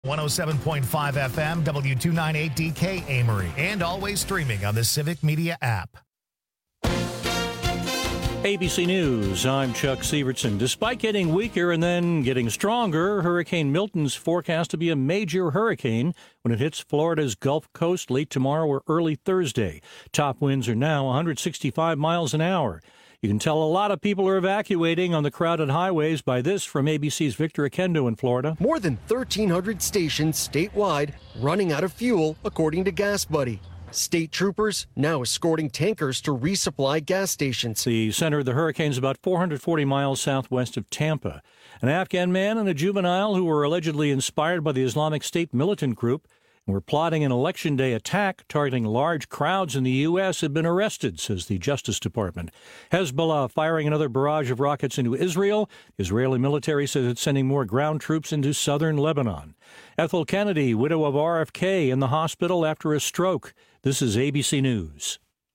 107.5 FM, W298DK Amory, and always streaming on the Civic Media app. ABC News, I'm Chuck Sievertson. Despite getting weaker and then getting stronger, Hurricane Milton's forecast to be a major hurricane when it hits Florida's Gulf Coast late tomorrow or early Thursday. Top winds are now 165 miles an hour. You can tell a lot of people are evacuating on the crowded highways by this from ABC's Victor Akendo in Florida. More than 1,300 stations statewide running out of fuel, according to GasBuddy. State troopers now escorting tankers to resupply gas stations. The center of the hurricane is about 440 miles southwest of Tampa. An Afghan man and a juvenile who were allegedly inspired by the Islamic State militant group and were plotting an Election Day attack targeting large crowds in the U.S. have been arrested, says the Justice Department. Hezbollah firing another barrage of rockets into Israel. The Israeli military says it's sending more ground troops into southern Lebanon. Ethel Kennedy, widow of RFK, in the hospital after a stroke. This is ABC News.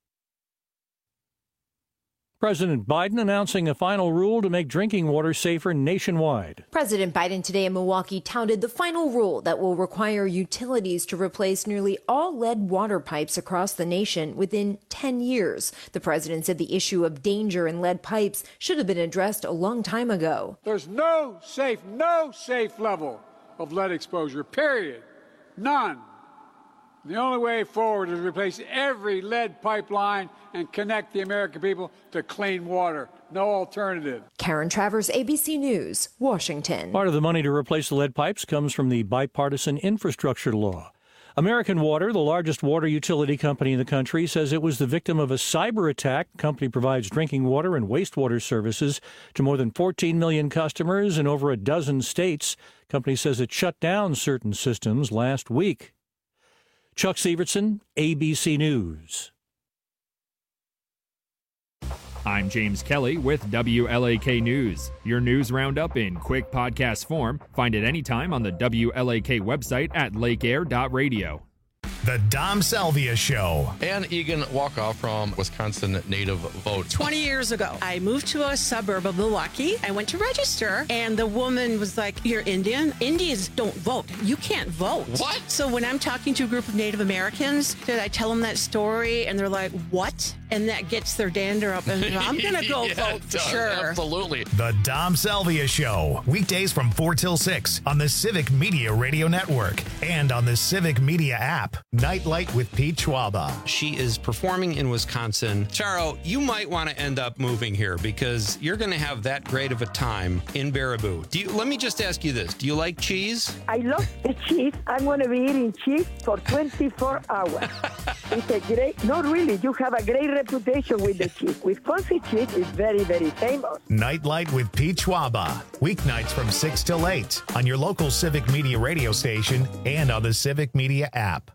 President Biden announcing a final rule to make drinking water safer nationwide. President Biden today in Milwaukee touted the final rule that will require utilities to replace nearly all lead water pipes across the nation within 10 years. The president said the issue of danger in lead pipes should have been addressed a long time ago. There's no safe level of lead exposure, period. None. The only way forward is to replace every lead pipeline and connect the American people to clean water. No alternative. Karen Travers, ABC News, Washington. Part of the money to replace the lead pipes comes from the bipartisan infrastructure law. American Water, the largest water utility company in the country, says it was the victim of a cyber attack. The company provides drinking water and wastewater services to more than 14 million customers in over a dozen states. The company says it shut down certain systems last week. Chuck Sievertson, ABC News. I'm James Kelly with WLAK News. Your news roundup in quick podcast form. Find it anytime on the WLAK website at lakeair.radio. The Dom Salvia Show. Ann Egan Walkoff from Wisconsin Native Vote. 20 years ago, I moved to a suburb of Milwaukee. I went to register, and the woman was like, "You're Indian? Indians don't vote. You can't vote." What? So when I'm talking to a group of Native Americans, I tell them that story, and they're like, "What?" And that gets their dander up, and I'm going to go vote for sure. Absolutely. The Dom Salvia Show. Weekdays from 4 till 6 on the Civic Media Radio Network and on the Civic Media app. Nightlight with Pete Schwaba. She is performing in Wisconsin. Charo, you might want to end up moving here because you're going to have that great of a time in Baraboo. Let me just ask you this. Do you like cheese? I love the cheese. I'm going to be eating cheese for 24 hours. It's a great, not really, you have a great reputation with the cheese. Wisconsin cheese is very, very famous. Nightlight with Pete Schwaba. Weeknights from 6 till 8 on your local Civic Media radio station and on the Civic Media app.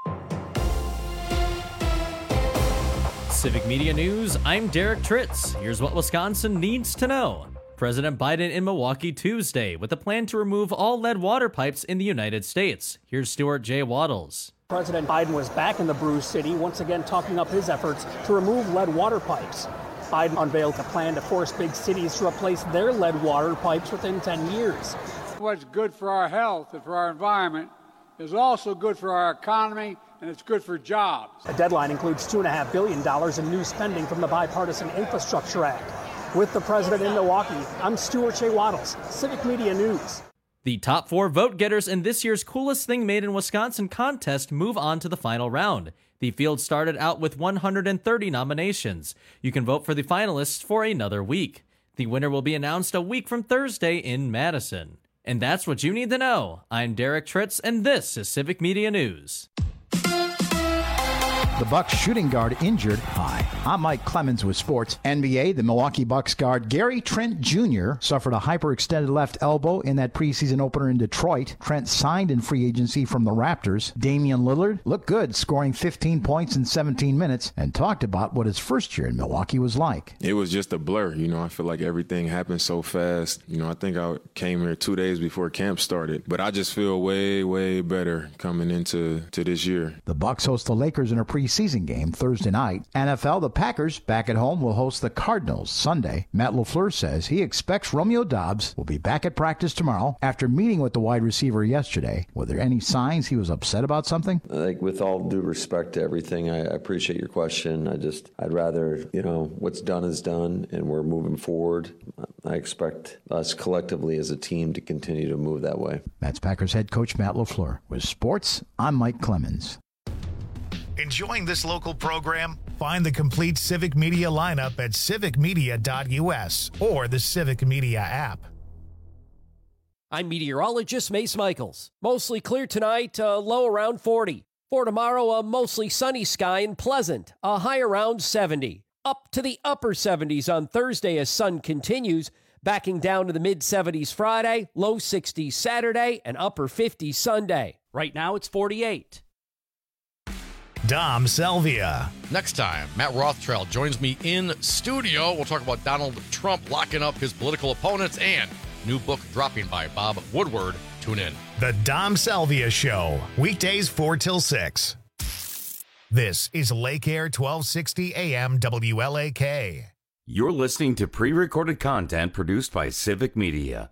Civic Media News, I'm Derek Tritz. Here's what Wisconsin needs to know. President Biden in Milwaukee Tuesday with a plan to remove all lead water pipes in the United States. Here's Stuart J. Waddles. President Biden was back in the Brew City, once again talking up his efforts to remove lead water pipes. Biden unveiled a plan to force big cities to replace their lead water pipes within 10 years. What's good for our health and for our environment is also good for our economy, and it's good for jobs. The deadline includes $2.5 billion in new spending from the Bipartisan Infrastructure Act. With the president in Milwaukee, I'm Stuart J. Waddles, Civic Media News. The top 4 vote-getters in this year's Coolest Thing Made in Wisconsin contest move on to the final round. The field started out with 130 nominations. You can vote for the finalists for another week. The winner will be announced a week from Thursday in Madison. And that's what you need to know. I'm Derek Tritz, and this is Civic Media News. The Bucks shooting guard injured. Hi, I'm Mike Clemens with sports. NBA, the Milwaukee Bucks guard Gary Trent Jr. suffered a hyperextended left elbow in that preseason opener in Detroit. Trent signed in free agency from the Raptors. Damian Lillard looked good, scoring 15 points in 17 minutes, and talked about what his first year in Milwaukee was like. It was just a blur. I feel like everything happened so fast. I think I came here 2 days before camp started, but I just feel way, way better coming into this year. The Bucks host the Lakers in a preseason game Thursday night. NFL, the Packers, back at home, will host the Cardinals Sunday. Matt LaFleur says he expects Romeo Doubs will be back at practice tomorrow after meeting with the wide receiver yesterday. Were there any signs he was upset about something? I think with all due respect to everything, I appreciate your question. I'd rather, what's done is done, and we're moving forward. I expect us collectively as a team to continue to move that way. That's Packers head coach Matt LaFleur. With sports, I'm Mike Clemens. Enjoying this local program? Find the complete Civic Media lineup at civicmedia.us or the Civic Media app. I'm meteorologist Mace Michaels. Mostly clear tonight, low around 40. For tomorrow, a mostly sunny sky and pleasant, a high around 70. Up to the upper 70s on Thursday as sun continues, backing down to the mid-70s Friday, low 60s Saturday, and upper 50s Sunday. Right now, it's 48. Dom Selvia. Next time, Matt Rothschild joins me in studio. We'll talk about Donald Trump locking up his political opponents and new book dropping by Bob Woodward. Tune in. The Dom Selvia Show, weekdays 4 till 6. This is Lake Air 1260 AM WLAK. You're listening to pre-recorded content produced by Civic Media.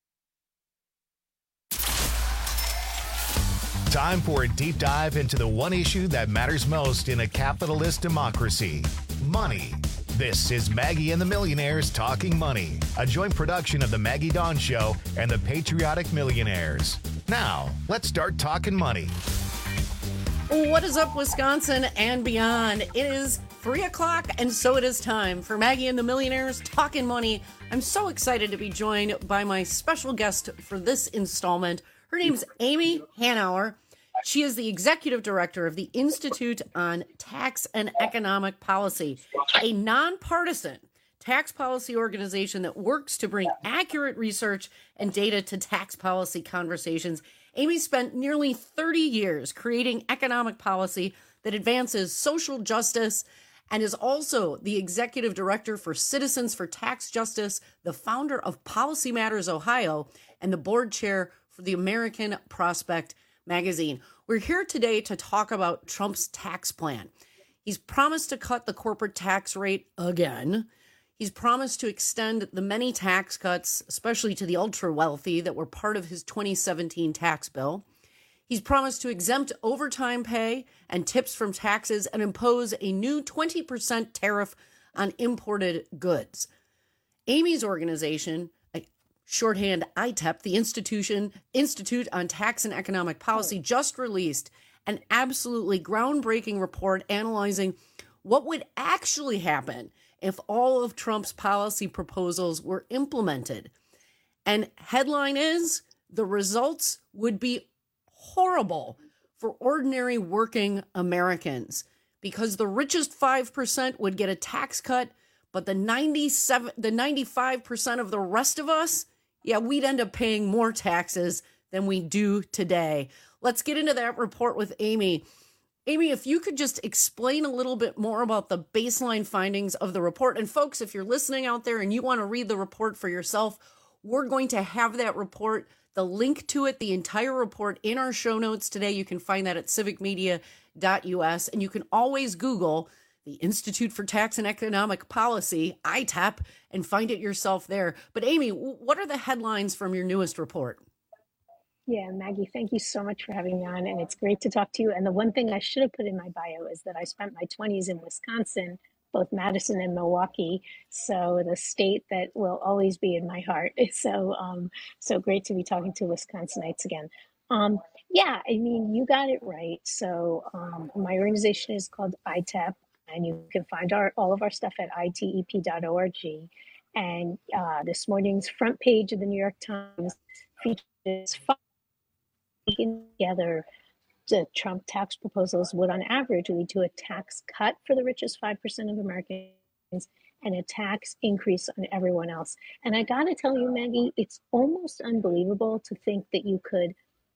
Time for a deep dive into the one issue that matters most in a capitalist democracy: money. This is Maggie and the Millionaires Talking Money, a joint production of the Maggie Dawn Show and the Patriotic Millionaires. Now, let's start talking money. What is up, Wisconsin and beyond? It is 3 o'clock, and so it is time for Maggie and the Millionaires Talking Money. I'm so excited to be joined by my special guest for this installment. Her name's Amy Hanauer. She is the executive director of the Institute on Tax and Economic Policy, a nonpartisan tax policy organization that works to bring accurate research and data to tax policy conversations. Amy spent nearly 30 years creating economic policy that advances social justice and is also the executive director for Citizens for Tax Justice, the founder of Policy Matters Ohio, and the board chair for the American Prospect magazine. We're here today to talk about Trump's tax plan. He's promised to cut the corporate tax rate again. He's promised to extend the many tax cuts, especially to the ultra wealthy, that were part of his 2017 tax bill. He's promised to exempt overtime pay and tips from taxes and impose a new 20% tariff on imported goods. Amy's organization, shorthand ITEP, the Institute on Tax and Economic Policy, just released an absolutely groundbreaking report analyzing what would actually happen if all of Trump's policy proposals were implemented. And headline is, the results would be horrible for ordinary working Americans, because the richest 5% would get a tax cut, but the 95% of the rest of us, we'd end up paying more taxes than we do today. Let's get into that report with Amy. Amy, if you could just explain a little bit more about the baseline findings of the report. And folks, if you're listening out there and you want to read the report for yourself, we're going to have that report, the link to it, the entire report in our show notes today. You can find that at civicmedia.us. And you can always Google the Institute for Tax and Economic Policy, ITEP, and find it yourself there. But Amy, what are the headlines from your newest report? Yeah, Maggie, thank you so much for having me on, and it's great to talk to you. And the one thing I should have put in my bio is that I spent my 20s in Wisconsin, both Madison and Milwaukee, so the state that will always be in my heart. So great to be talking to Wisconsinites again. Yeah, I mean, you got it right. So my organization is called ITEP, and you can find all of our stuff at itep.org. And this morning's front page of the New York Times features together the Trump tax proposals would on average lead to a tax cut for the richest 5% of Americans and a tax increase on everyone else. And I got to tell you, Maggie, it's almost unbelievable to think that you could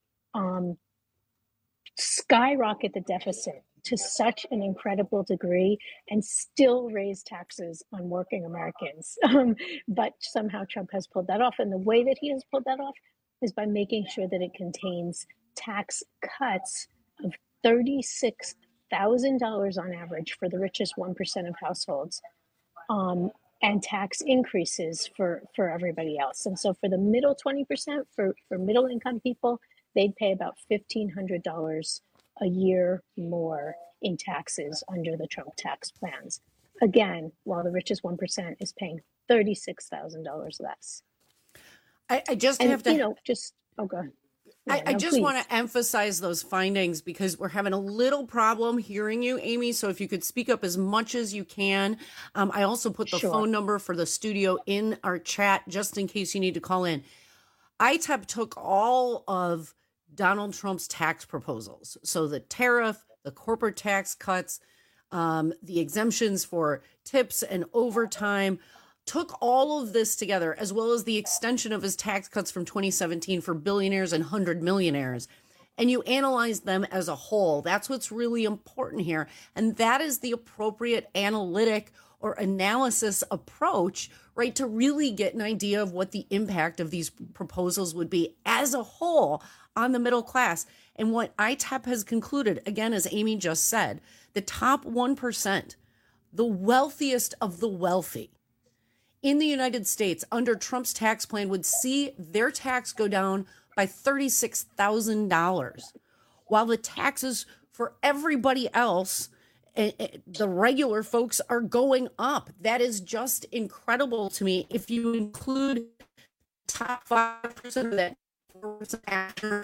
skyrocket the deficit to such an incredible degree and still raise taxes on working Americans. But somehow Trump has pulled that off. And the way that he has pulled that off is by making sure that it contains tax cuts of $36 $1,000 on average for the richest 1% of households, and tax increases for everybody else. And so for the middle 20%, for middle income people, they'd pay about $1,500 a year more in taxes under the Trump tax plans. Again, while the richest 1% is paying $36,000 less. I just have to, oh, go ahead. I just want to emphasize those findings because we're having a little problem hearing you, Amy. So if you could speak up as much as you can. I also put the phone number for the studio in our chat just in case you need to call in. ITEP took all of Donald Trump's tax proposals. So the tariff, the corporate tax cuts, the exemptions for tips and overtime, took all of this together, as well as the extension of his tax cuts from 2017 for billionaires and 100 millionaires. And you analyze them as a whole. That's what's really important here. And that is the appropriate analytic or analysis approach, right, to really get an idea of what the impact of these proposals would be as a whole on the middle class. And what ITEP has concluded, again, as Amy just said, the top 1%, the wealthiest of the wealthy in the United States under Trump's tax plan would see their tax go down by $36,000, while the taxes for everybody else, the regular folks, are going up. That is just incredible to me. If you include top 5% of that 4% after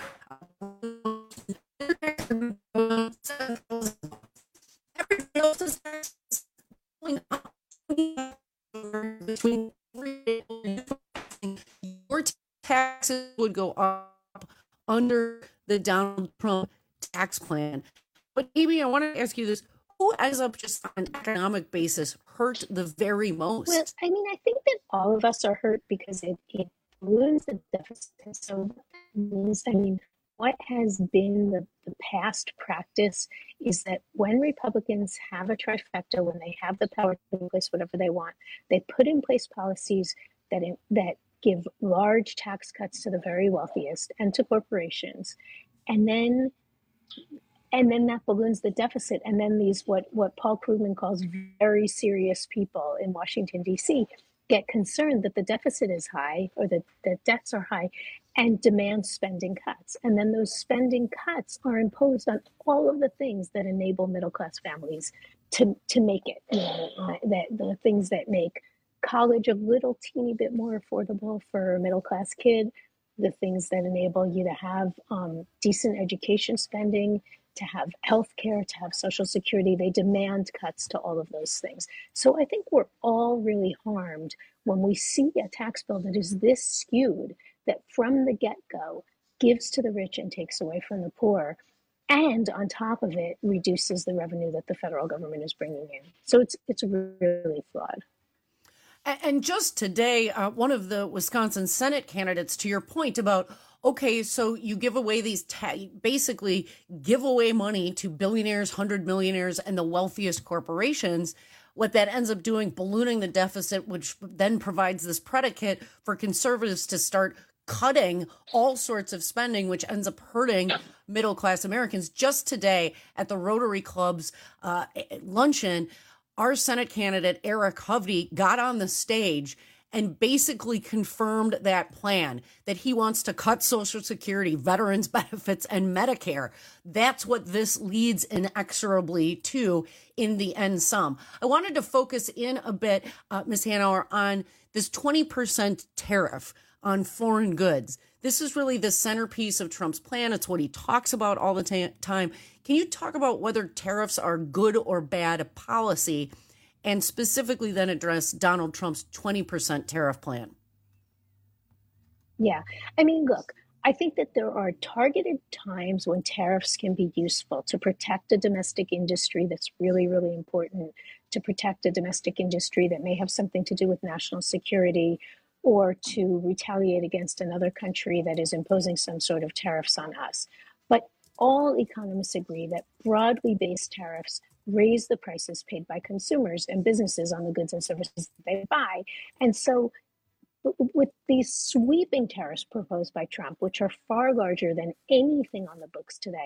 everybody else's taxes going up. Between your taxes would go up under the Donald Trump tax plan. But Amy, I want to ask you this: who ends up just on an economic basis hurt the very most? Well, I mean, I think that all of us are hurt because it ruins the deficit. So that means, I mean, what has been the past practice is that when Republicans have a trifecta, when they have the power to put in place whatever they want, they put in place policies that give large tax cuts to the very wealthiest and to corporations, and then that balloons the deficit. And then these what Paul Krugman calls very serious people in Washington, D.C. get concerned that the deficit is high or that debts are high and demand spending cuts. And then those spending cuts are imposed on all of the things that enable middle-class families to make it, the things that make college a little teeny bit more affordable for a middle-class kid, the things that enable you to have decent education spending, to have health care, to have Social Security. They demand cuts to all of those things. So I think we're all really harmed when we see a tax bill that is this skewed, that from the get-go gives to the rich and takes away from the poor, and on top of it reduces the revenue that the federal government is bringing in. So it's really flawed. And just today, one of the Wisconsin Senate candidates, to your point about, okay, so you give away these, basically give away money to billionaires, 100 millionaires, and the wealthiest corporations. What that ends up doing, ballooning the deficit, which then provides this predicate for conservatives to start cutting all sorts of spending, which ends up hurting middle-class Americans. Just today at the Rotary Club's luncheon, our Senate candidate, Eric Hovde, got on the stage and basically confirmed that plan, that he wants to cut Social Security, veterans benefits, and Medicare. That's what this leads inexorably to in the end sum. I wanted to focus in a bit, Ms. Hanauer, on this 20% tariff on foreign goods. This is really the centerpiece of Trump's plan. It's what he talks about all the time. Can you talk about whether tariffs are good or bad policy, and specifically then address Donald Trump's 20% tariff plan? Yeah. I mean, look, I think that there are targeted times when tariffs can be useful to protect a domestic industry that's really, really important, to protect a domestic industry that may have something to do with national security, or to retaliate against another country that is imposing some sort of tariffs on us. But all economists agree that broadly based tariffs raise the prices paid by consumers and businesses on the goods and services they buy. And so with these sweeping tariffs proposed by Trump, which are far larger than anything on the books today,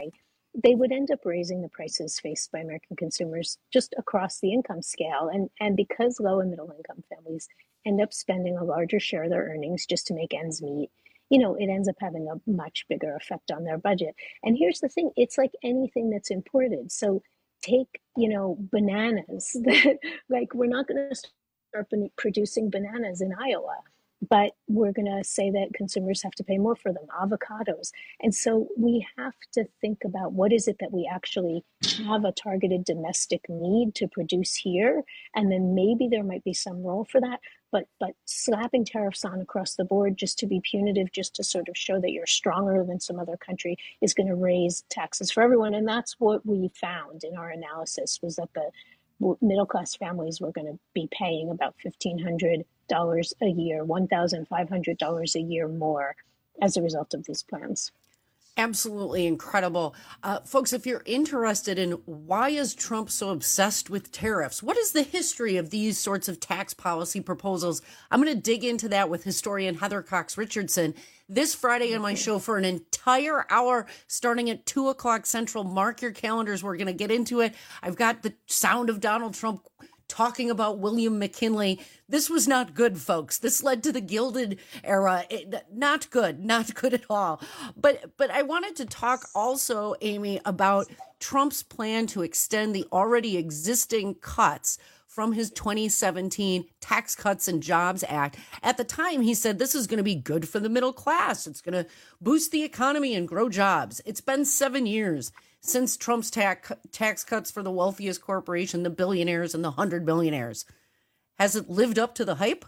they would end up raising the prices faced by American consumers just across the income scale. And because low and middle income families end up spending a larger share of their earnings just to make ends meet, it ends up having a much bigger effect on their budget. And here's the thing, it's like anything that's imported. So take, bananas, like we're not going to start producing bananas in Iowa, but we're going to say that consumers have to pay more for them, avocados. And so we have to think about what is it that we actually have a targeted domestic need to produce here. And then maybe there might be some role for that. But slapping tariffs on across the board just to be punitive, just to sort of show that you're stronger than some other country, is going to raise taxes for everyone. And that's what we found in our analysis, was that the middle-class families were going to be paying about $1,500 a year, $1,500 a year more as a result of these plans. Absolutely incredible. Folks, if you're interested in why is Trump so obsessed with tariffs, what is the history of these sorts of tax policy proposals, I'm going to dig into that with historian Heather Cox Richardson this Friday on my show for an entire hour starting at 2 o'clock Central. Mark your calendars. We're going to get into it. I've got the sound of Donald Trump talking about William McKinley. This was not good, folks. This led to the Gilded Era. Not good at all. But I wanted to talk also, Amy, about Trump's plan to extend the already existing cuts from his 2017 Tax Cuts and Jobs Act. At the time, he said this is going to be good for the middle class. It's going to boost the economy and grow jobs. It's been 7 years since Trump's tax cuts for the wealthiest corporation, the billionaires and the 100 billionaires. Has it lived up to the hype?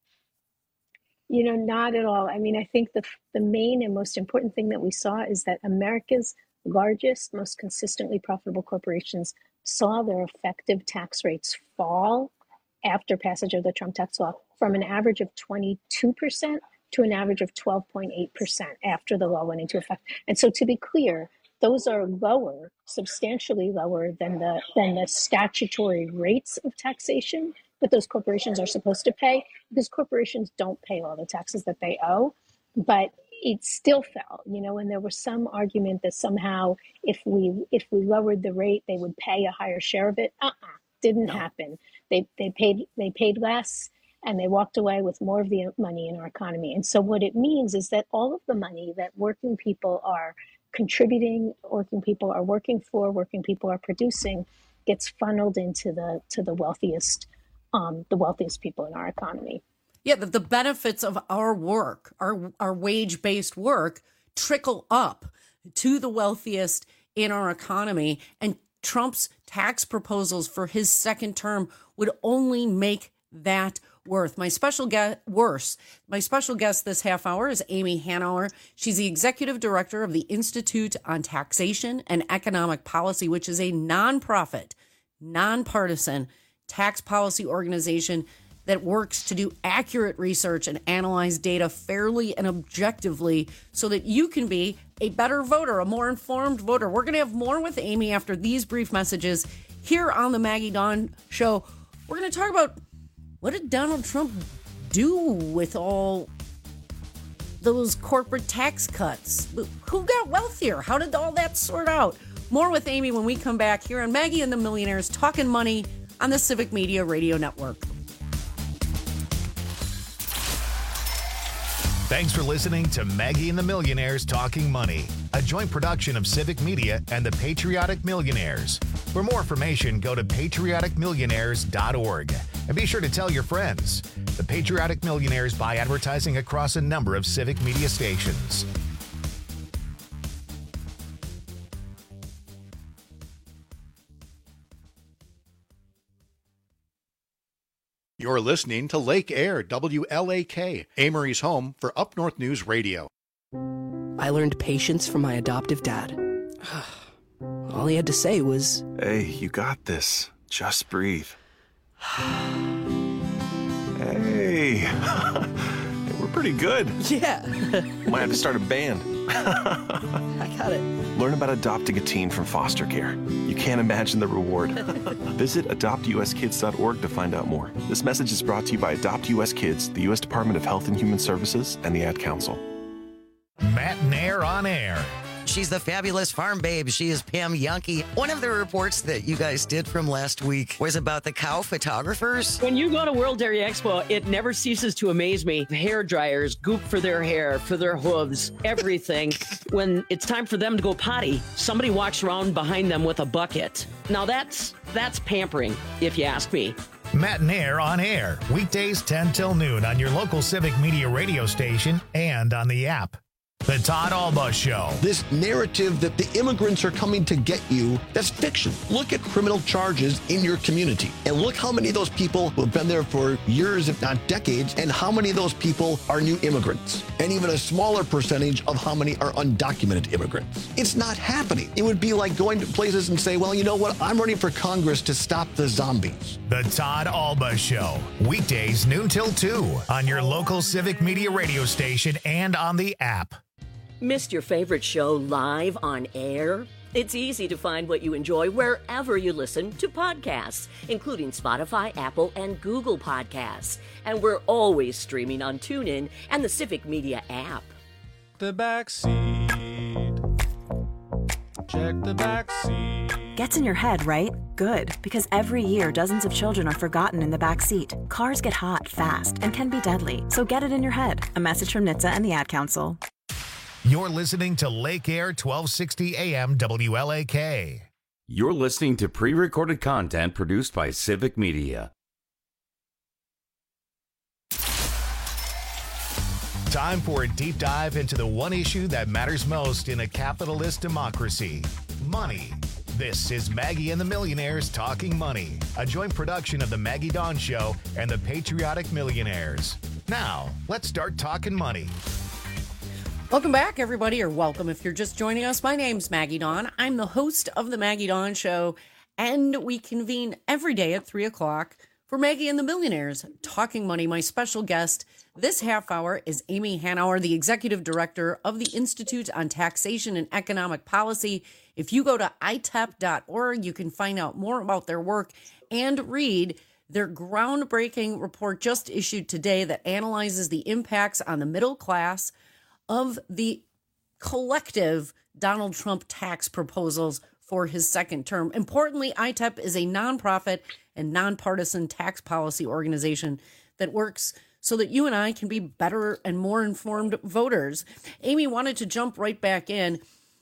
Not at all. I mean, I think the main and most important thing that we saw is that America's largest, most consistently profitable corporations saw their effective tax rates fall after passage of the Trump tax law from an average of 22% to an average of 12.8% after the law went into effect. And so, to be clear, those are lower, substantially lower than the statutory rates of taxation that those corporations are supposed to pay, because corporations don't pay all the taxes that they owe. But it still fell, and there was some argument that somehow if we lowered the rate, they would pay a higher share of it. Didn't happen. They paid less, and they walked away with more of the money in our economy. And so what it means is that all of the money that working people are contributing, working people are working for, working people are producing, gets funneled into the wealthiest people in our economy. Yeah, the benefits of our work, our wage-based work, trickle up to the wealthiest in our economy. And Trump's tax proposals for his second term would only make that worse. My special guest this half hour is Amy Hanauer. She's the executive director of the Institute on Taxation and Economic Policy, which is a nonprofit, nonpartisan tax policy organization that works to do accurate research and analyze data fairly and objectively so that you can be a better voter, a more informed voter. We're going to have more with Amy after these brief messages here on the Maggie Dawn Show. We're going to talk about what did Donald Trump do with all those corporate tax cuts? Who got wealthier? How did all that sort out? More with Amy when we come back here on Maggie and the Millionaires Talking Money on the Civic Media Radio Network. Thanks for listening to Maggie and the Millionaires Talking Money, a joint production of Civic Media and the Patriotic Millionaires. For more information, go to patrioticmillionaires.org and be sure to tell your friends. The Patriotic Millionaires buy advertising across a number of Civic Media stations. You're listening to Lake Air, WLAK, Amory's home for Up North News Radio. I learned patience from my adoptive dad. All he had to say was, "Hey, you got this. Just breathe." Hey, we're pretty good. Yeah. Might have to start a band. I got it. Learn about adopting a teen from foster care. You can't imagine the reward. Visit adoptuskids.org to find out more. This message is brought to you by Adopt US Kids, the U.S. Department of Health and Human Services, and the Ad Council. Matt and Air on Air. She's the fabulous farm babe. She is Pam Yankee. One of the reports that you guys did from last week was about the cow photographers. When you go to World Dairy Expo, it never ceases to amaze me. Hair dryers, goop for their hair, for their hooves, everything. When it's time for them to go potty, somebody walks around behind them with a bucket. Now that's pampering, if you ask me. Matt and Air on air, weekdays 10 till noon on your local Civic Media radio station and on the app. The Todd Alba Show. This narrative that the immigrants are coming to get you, that's fiction. Look at criminal charges in your community and look how many of those people who have been there for years, if not decades, and how many of those people are new immigrants, and even a smaller percentage of how many are undocumented immigrants. It's not happening. It would be like going to places and say, well, you know what? I'm running for Congress to stop the zombies. The Todd Alba Show. Weekdays noon till 2 on your local Civic Media radio station and on the app. Missed your favorite show live on air? It's easy to find what you enjoy wherever you listen to podcasts, including Spotify, Apple, and Google Podcasts. And we're always streaming on TuneIn and the Civic Media app. The backseat. Check the backseat. Gets in your head, right? Good, because every year dozens of children are forgotten in the back seat. Cars get hot fast and can be deadly, so get it in your head. A message from NHTSA and the Ad Council. You're listening to Lake Air 1260 AM WLAK. You're listening to pre-recorded content produced by Civic Media. Time for a deep dive into the one issue that matters most in a capitalist democracy: money. This is Maggie and the Millionaires Talking Money, a joint production of the Maggie Dawn Show and the Patriotic Millionaires. Now, let's start talking money. Welcome back, everybody, or welcome if you're just joining us. My name's Maggie Dawn. I'm the host of the Maggie Dawn Show, and we convene every day at 3 o'clock for Maggie and the Millionaires Talking Money. My special guest this half hour is Amy Hanauer, the executive director of the Institute on Taxation and Economic Policy. If you go to itep.org, you can find out more about their work and read their groundbreaking report just issued today that analyzes the impacts on the middle class of the collective Donald Trump tax proposals for his second term. Importantly, ITEP is a nonprofit and nonpartisan tax policy organization that works so that you and I can be better and more informed voters. Amy wanted to jump right back in.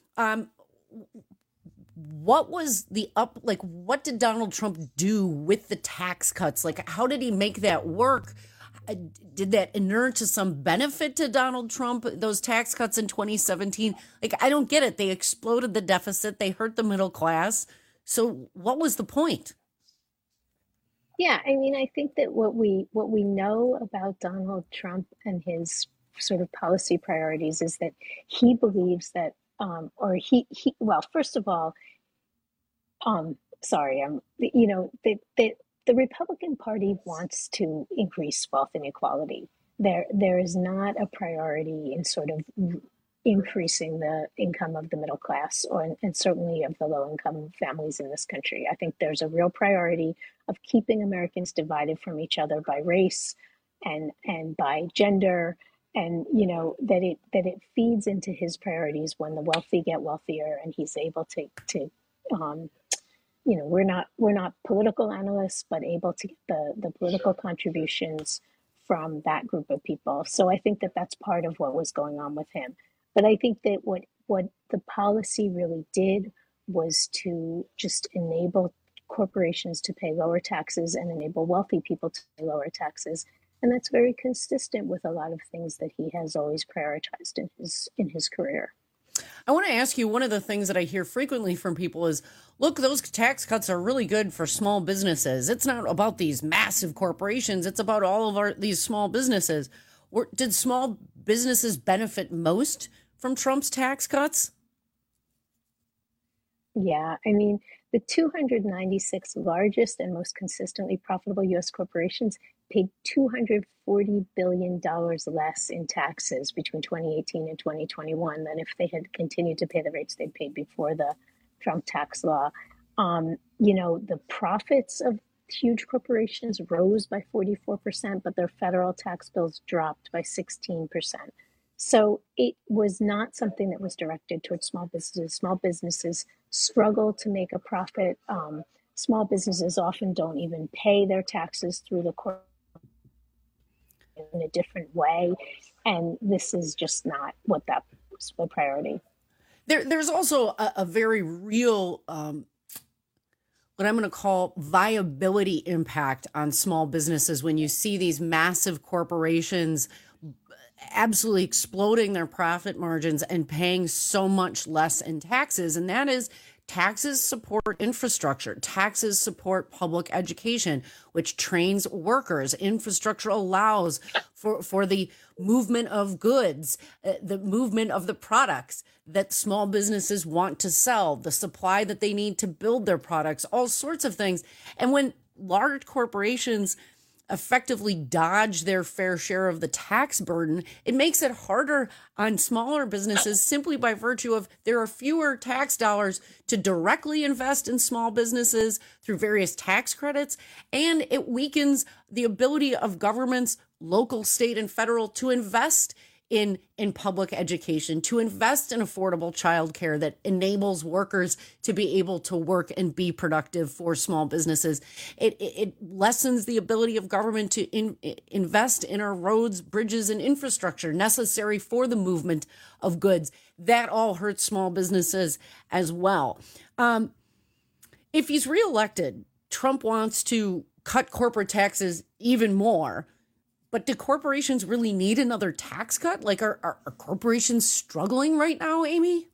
What was what did Donald Trump do with the tax cuts? Like, how did he make that work? Did that inure to some benefit to Donald Trump, those tax cuts in 2017? Like, I don't get it. They exploded the deficit. They hurt the middle class. So what was the point? Yeah, I mean, I think that what we know about Donald Trump and his sort of policy priorities is that he believes that, first of all, the Republican Party wants to increase wealth inequality. There is not a priority in sort of increasing the income of the middle class and certainly of the low-income families in this country. I think there's a real priority of keeping Americans divided from each other by race and by gender, and that it feeds into his priorities when the wealthy get wealthier and he's able to we're not political analysts, but able to get the political contributions from that group of people. So I think that that's part of what was going on with him. But I think that what the policy really did was to just enable corporations to pay lower taxes and enable wealthy people to pay lower taxes. And that's very consistent with a lot of things that he has always prioritized in his career. I want to ask you, one of the things that I hear frequently from people is, look, those tax cuts are really good for small businesses. It's not about these massive corporations. It's about all of these small businesses. Did small businesses benefit most from Trump's tax cuts? Yeah, I mean, the 296 largest and most consistently profitable U.S. corporations paid $240 billion less in taxes between 2018 and 2021 than if they had continued to pay the rates they'd paid before the Trump tax law. The profits of huge corporations rose by 44%, but their federal tax bills dropped by 16%. So it was not something that was directed towards small businesses. Small businesses struggle to make a profit. Small businesses often don't even pay their taxes through the corporate in a different way. And this is just not what that was the priority. There's also a very real, what I'm going to call viability impact on small businesses when you see these massive corporations absolutely exploding their profit margins and paying so much less in taxes. And that is, taxes support infrastructure. Taxes support public education, which trains workers. Infrastructure allows for the movement of goods, the movement of the products that small businesses want to sell, the supply that they need to build their products, all sorts of things. And when large corporations effectively dodge their fair share of the tax burden, it makes it harder on smaller businesses simply by virtue of there are fewer tax dollars to directly invest in small businesses through various tax credits, and it weakens the ability of governments, local, state, and federal, to invest in public education, to invest in affordable childcare that enables workers to be able to work and be productive for small businesses. It lessens the ability of government to invest in our roads, bridges, and infrastructure necessary for the movement of goods. That all hurts small businesses as well. If he's reelected, Trump wants to cut corporate taxes even more. But do corporations really need another tax cut? Like, are corporations struggling right now, Amy?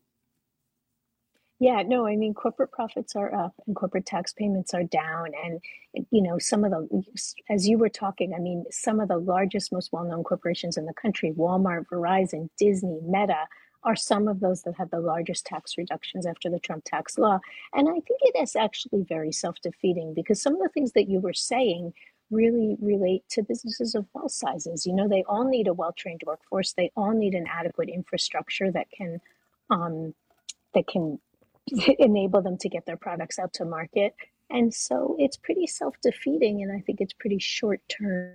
Yeah, no, I mean, corporate profits are up and corporate tax payments are down. And, you know, some of the, as you were talking, I mean, some of the largest, most well-known corporations in the country, Walmart, Verizon, Disney, Meta, are some of those that had the largest tax reductions after the Trump tax law. And I think it is actually very self-defeating, because some of the things that you were saying really relate to businesses of all sizes. You know, they all need a well-trained workforce. They all need an adequate infrastructure that can enable them to get their products out to market. And so it's pretty self-defeating, and I think it's pretty short-term.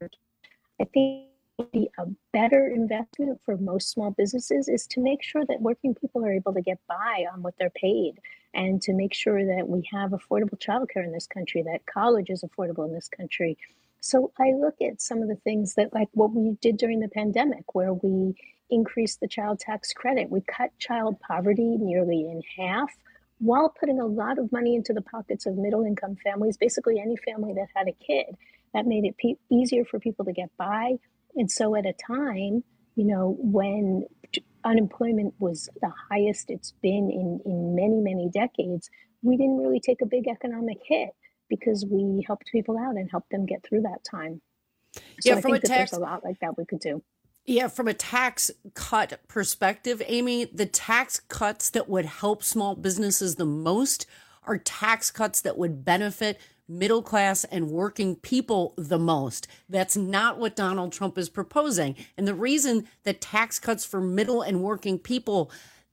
I think a better investment for most small businesses is to make sure that working people are able to get by on what they're paid, and to make sure that we have affordable childcare in this country, that college is affordable in this country. So I look at some of the things that, like what we did during the pandemic, where we increased the child tax credit. We cut child poverty nearly in half, while putting a lot of money into the pockets of middle-income families, basically any family that had a kid. That made it easier for people to get by. And so at a time, you know, when unemployment was the highest it's been in many, many decades, we didn't really take a big economic hit because we helped people out and helped them get through that time. So yeah, I think that there's a lot like that we could do. Yeah, from a tax cut perspective, Amy, the tax cuts that would help small businesses the most are tax cuts that would benefit middle class and working people the most. That's not what Donald Trump is proposing. And the reason that tax cuts for middle and working people,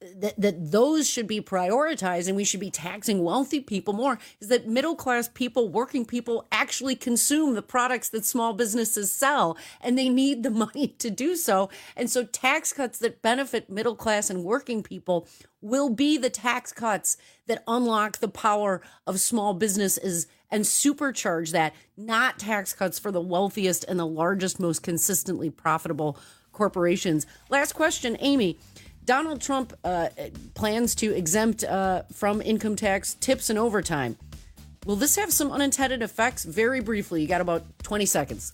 that those should be prioritized and we should be taxing wealthy people more, is that middle class people, working people, actually consume the products that small businesses sell, and they need the money to do so. And so tax cuts that benefit middle class and working people will be the tax cuts that unlock the power of small businesses and supercharge that, not tax cuts for the wealthiest and the largest, most consistently profitable corporations. Last question, Amy. Donald Trump plans to exempt from income tax tips and overtime. Will this have some unintended effects? Very briefly, you got about 20 seconds.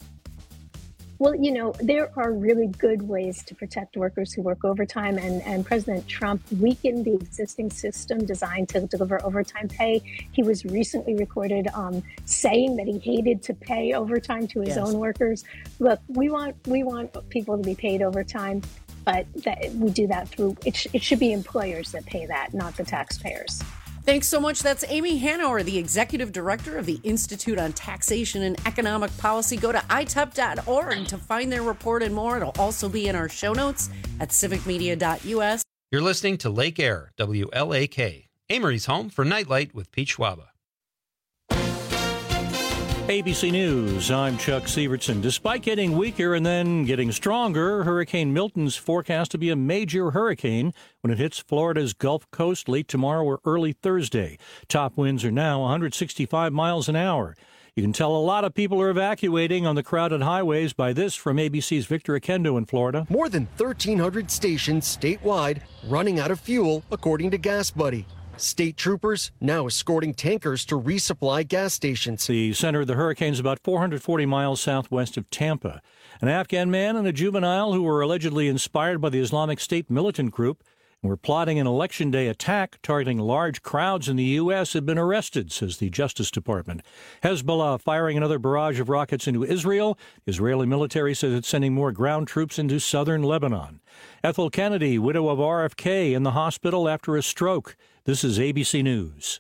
Well, you know, there are really good ways to protect workers who work overtime, and President Trump weakened the existing system designed to deliver overtime pay. He was recently recorded saying that he hated to pay overtime to his own workers. Look, we want people to be paid overtime, but we do that through, it should be employers that pay that, not the taxpayers. Thanks so much. That's Amy Hanauer, the Executive Director of the Institute on Taxation and Economic Policy. Go to itep.org to find their report and more. It'll also be in our show notes at civicmedia.us. You're listening to Lake Air, WLAK, Amory's home for Nightlight with Pete Schwaba. ABC News, I'm Chuck Sievertson. Despite getting weaker and then getting stronger, Hurricane Milton's forecast to be a major hurricane when it hits Florida's Gulf Coast late tomorrow or early Thursday. Top winds are now 165 miles an hour. You can tell a lot of people are evacuating on the crowded highways by this from ABC's Victor Akendo in Florida. More than 1,300 stations statewide running out of fuel, according to GasBuddy. State troopers now escorting tankers to resupply gas stations. The center of the hurricane is about 440 miles southwest of Tampa. An Afghan man and a juvenile who were allegedly inspired by the Islamic State militant group and were plotting an Election Day attack targeting large crowds in the U.S. have been arrested, says the Justice Department. Hezbollah firing another barrage of rockets into Israel. The Israeli military says it's sending more ground troops into southern Lebanon. Ethel Kennedy, widow of RFK, in the hospital after a stroke. This is ABC News.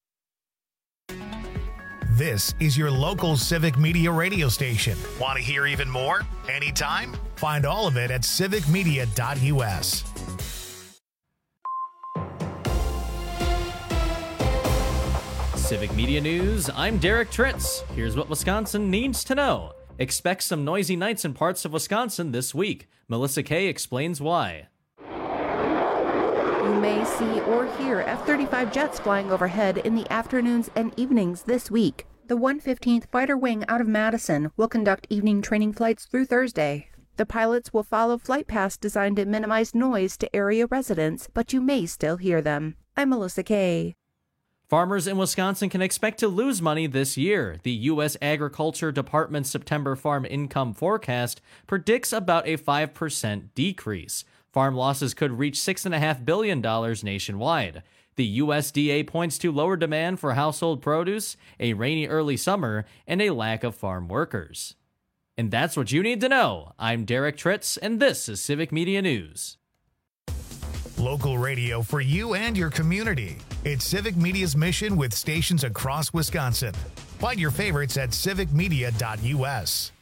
This is your local Civic Media radio station. Want to hear even more? Anytime? Find all of it at civicmedia.us. Civic Media News, I'm Derek Tritz. Here's what Wisconsin needs to know. Expect some noisy nights in parts of Wisconsin this week. Melissa Kay explains why. You may see or hear F-35 jets flying overhead in the afternoons and evenings this week. The 115th Fighter Wing out of Madison will conduct evening training flights through Thursday. The pilots will follow flight paths designed to minimize noise to area residents, but you may still hear them. I'm Melissa Kay. Farmers in Wisconsin can expect to lose money this year. The U.S. Agriculture Department's September farm income forecast predicts about a 5% decrease. Farm losses could reach $6.5 billion nationwide. The USDA points to lower demand for household produce, a rainy early summer, and a lack of farm workers. And that's what you need to know. I'm Derek Tritz, and this is Civic Media News. Local radio for you and your community. It's Civic Media's mission with stations across Wisconsin. Find your favorites at civicmedia.us.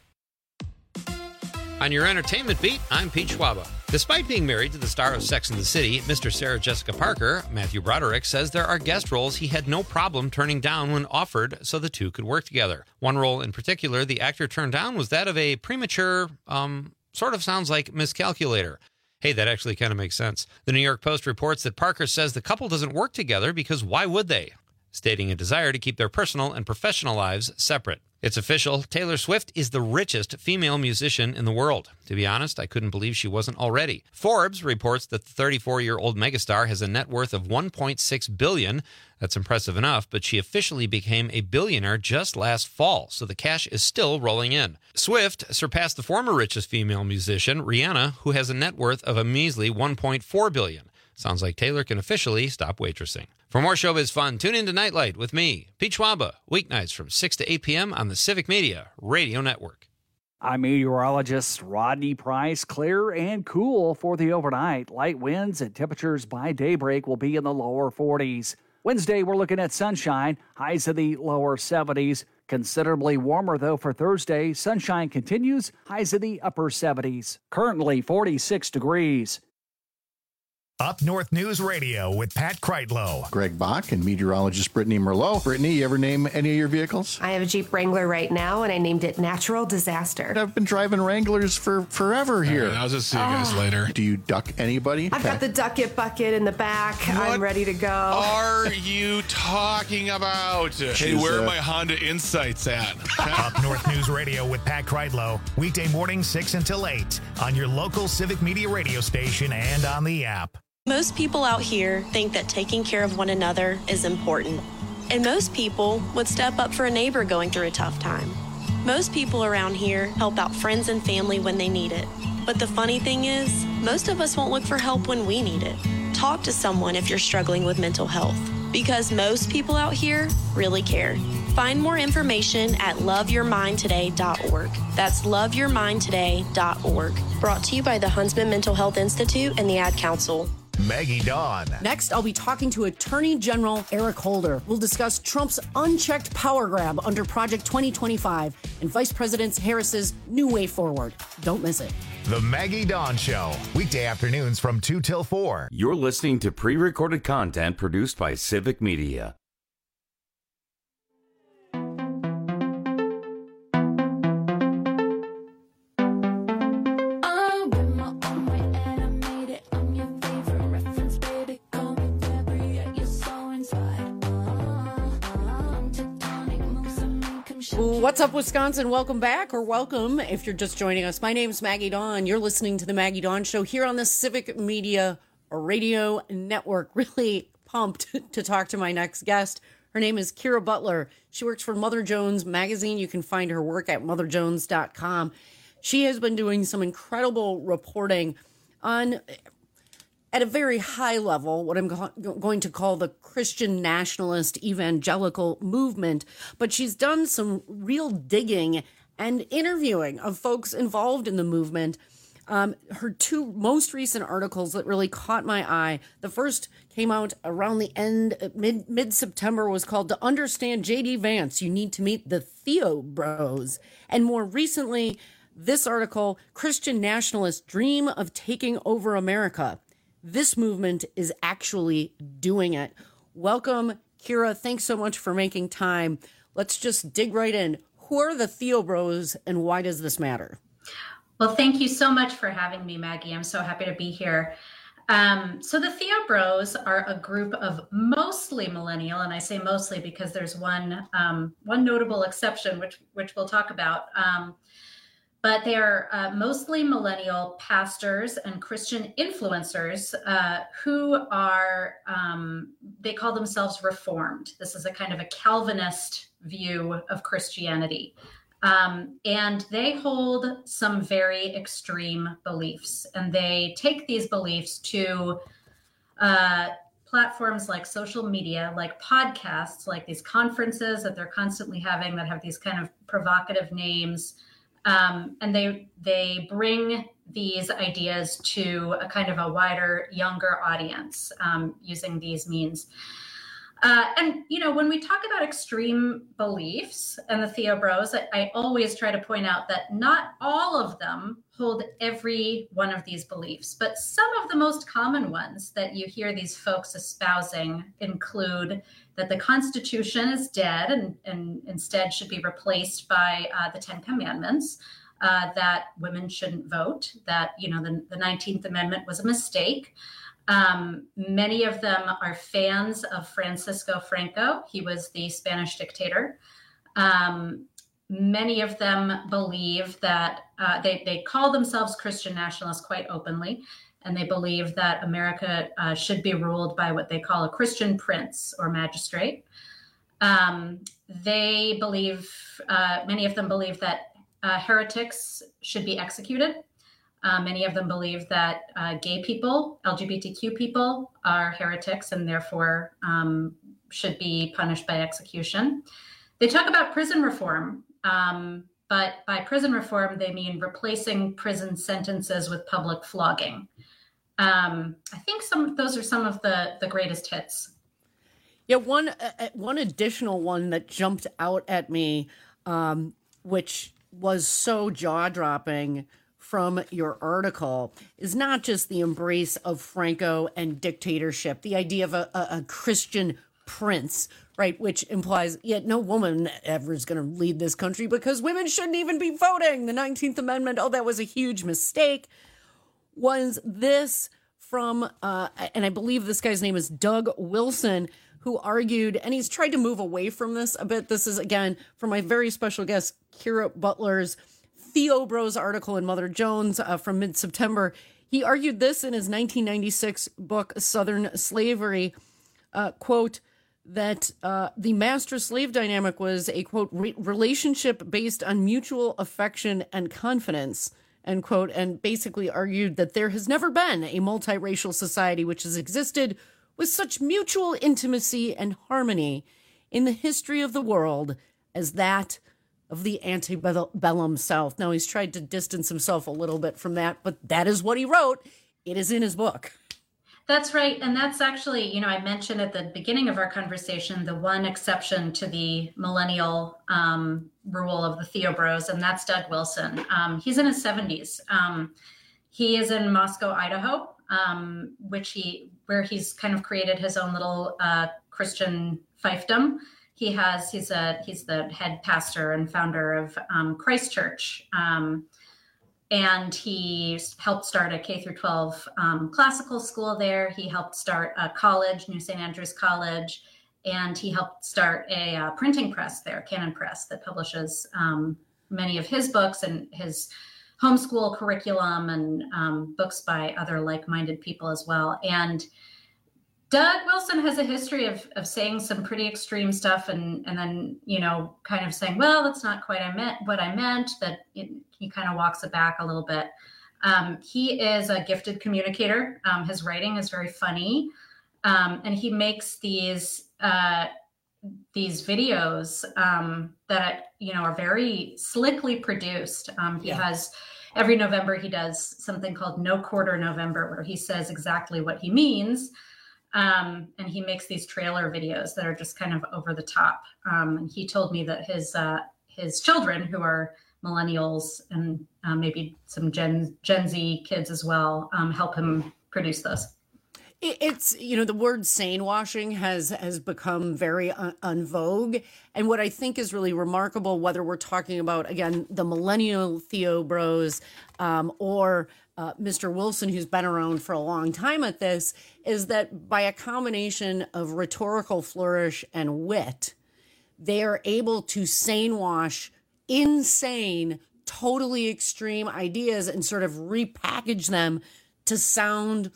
On your entertainment beat, I'm Pete Schwaba. Despite being married to the star of Sex and the City, Mr. Sarah Jessica Parker, Matthew Broderick says there are guest roles he had no problem turning down when offered so the two could work together. One role in particular the actor turned down was that of a premature, sort of sounds like miscalculator. Hey, that actually kind of makes sense. The New York Post reports that Parker says the couple doesn't work together because why would they? Stating a desire to keep their personal and professional lives separate. It's official, Taylor Swift is the richest female musician in the world. To be honest, I couldn't believe she wasn't already. Forbes reports that the 34-year-old megastar has a net worth of $1.6 billion. That's impressive enough, but she officially became a billionaire just last fall, so the cash is still rolling in. Swift surpassed the former richest female musician, Rihanna, who has a net worth of a measly $1.4 billion. Sounds like Taylor can officially stop waitressing. For more showbiz fun, tune in to Nightlight with me, Pete Schwaba, weeknights from 6 to 8 p.m. on the Civic Media Radio Network. I'm meteorologist Rodney Price. Clear and cool for the overnight. Light winds and temperatures by daybreak will be in the lower 40s. Wednesday, we're looking at sunshine, highs in the lower 70s. Considerably warmer, though, for Thursday. Sunshine continues, highs in the upper 70s. Currently 46 degrees. Up North News Radio with Pat Kreitlow. Greg Bach and meteorologist Brittany Merlot. Brittany, you ever name any of your vehicles? I have a Jeep Wrangler right now, and I named it Natural Disaster. I've been driving Wranglers for forever here. Right, I'll just see you guys later. Do you duck anybody? I've got the Duck It bucket in the back. What I'm ready to go. Are you talking about? Hey, where are my Honda Insights at? Up North News Radio with Pat Kreitlow. Weekday morning 6 until 8 on your local Civic Media radio station and on the app. Most people out here think that taking care of one another is important. And most people would step up for a neighbor going through a tough time. Most people around here help out friends and family when they need it. But the funny thing is, most of us won't look for help when we need it. Talk to someone if you're struggling with mental health, because most people out here really care. Find more information at loveyourmindtoday.org. That's loveyourmindtoday.org. Brought to you by the Huntsman Mental Health Institute and the Ad Council. Maggie Dawn. Next, I'll be talking to Attorney General Eric Holder. We'll discuss Trump's unchecked power grab under Project 2025 and Vice President Harris's new way forward. Don't miss it. The Maggie Dawn Show. Weekday afternoons from 2 till 4. You're listening to pre-recorded content produced by Civic Media. What's up, Wisconsin? Welcome back, or welcome if you're just joining us. My name's Maggie Dawn. You're listening to the Maggie Dawn Show here on the Civic Media Radio Network. Really pumped to talk to my next guest. Her name is Kira Butler. She works for Mother Jones Magazine. You can find her work at motherjones.com. She has been doing some incredible reporting on, at a very high level, what I'm going to call the Christian nationalist evangelical movement. But she's done some real digging and interviewing of folks involved in the movement. Her two most recent articles that really caught my eye, the first came out around the end, mid-September, was called To Understand J.D. Vance, You Need to Meet the Theo Bros. And more recently, this article, Christian Nationalists Dream of Taking Over America. This movement is actually doing it. Welcome, Kira. Thanks so much for making time. Let's just dig right in. Who are the Theo Bros and why does this matter? Well, thank you so much for having me, Maggie. I'm so happy to be here. So the Theo Bros are a group of mostly millennial, and I say mostly because there's one notable exception, which we'll talk about. But they are mostly millennial pastors and Christian influencers who are, they call themselves Reformed. This is a kind of a Calvinist view of Christianity. And they hold some very extreme beliefs, and they take these beliefs to platforms like social media, like podcasts, like these conferences that they're constantly having that have these kind of provocative names. And they bring these ideas to a kind of a wider, younger audience using these means. And, you know, when we talk about extreme beliefs and the Theo Bros, I always try to point out that not all of them hold every one of these beliefs, but some of the most common ones that you hear these folks espousing include that the Constitution is dead and instead should be replaced by the Ten Commandments, that women shouldn't vote, that, you know, the 19th Amendment was a mistake. Many of them are fans of Francisco Franco. He was the Spanish dictator. Many of them believe that they call themselves Christian nationalists quite openly, and they believe that America should be ruled by what they call a Christian prince or magistrate. They believe, many of them believe that heretics should be executed. Many of them believe that gay people, LGBTQ people, are heretics and therefore should be punished by execution. They talk about prison reform, but by prison reform, they mean replacing prison sentences with public flogging. I think those are some of the greatest hits. Yeah, one additional one that jumped out at me, which was so jaw-dropping from your article, is not just the embrace of Franco and dictatorship, the idea of a Christian prince, right, which implies yet no woman ever is going to lead this country because women shouldn't even be voting. The 19th Amendment, that was a huge mistake. Was this from, and I believe this guy's name is Doug Wilson, who argued, and he's tried to move away from this a bit. This is, again, from my very special guest, Kira Butler's Theo Bros article in Mother Jones from mid-September. He argued this in his 1996 book, Southern Slavery, quote, that the master-slave dynamic was a, quote, relationship based on mutual affection and confidence, end quote, and basically argued that there has never been a multiracial society which has existed with such mutual intimacy and harmony in the history of the world as that of the antebellum South. Now, he's tried to distance himself a little bit from that, but that is what he wrote. It is in his book. That's right. And that's actually, you know, I mentioned at the beginning of our conversation, the one exception to the millennial rule of the Theo Bros, and that's Doug Wilson. He's in his 70s. He is in Moscow, Idaho, where he's kind of created his own little Christian fiefdom. He's the head pastor and founder of Christ Church. And he helped start a K through 12 classical school there. He helped start a college, New St. Andrews College. and he helped start a printing press there, Canon Press, that publishes many of his books and his homeschool curriculum and books by other like-minded people as well. And Doug Wilson has a history of saying some pretty extreme stuff and then, kind of saying, well, that's not quite what I meant, that he kind of walks it back a little bit. He is a gifted communicator. His writing is very funny. And he makes these videos that, are very slickly produced. He has, every November, he does something called No Quarter November, where he says exactly what he means. And he makes these trailer videos that are just kind of over the top. And he told me that his children, who are millennials and maybe some Gen Z kids as well, help him produce those. It's, the word sane washing has become very en vogue. And what I think is really remarkable, whether we're talking about, again, the millennial Theo Bros or Mr. Wilson, who's been around for a long time at this, is that by a combination of rhetorical flourish and wit, they are able to sane wash insane, totally extreme ideas and sort of repackage them to sound